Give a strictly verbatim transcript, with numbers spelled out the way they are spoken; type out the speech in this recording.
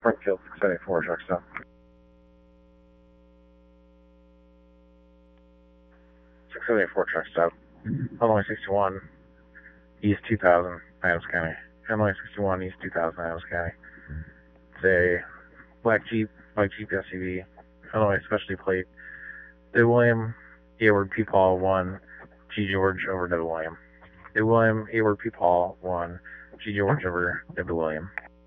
Springfield six seventy-four, truck stop. six seventy-four, truck stop. Illinois sixty-one, East two thousand, Adams County. Illinois sixty-one, East two thousand, Adams County. It's a black Jeep, white Jeep S U V, Illinois specialty plate. David William, Edward P. Paul, one, G. George over David William. David William, Edward P. Paul, one, G. George over David William.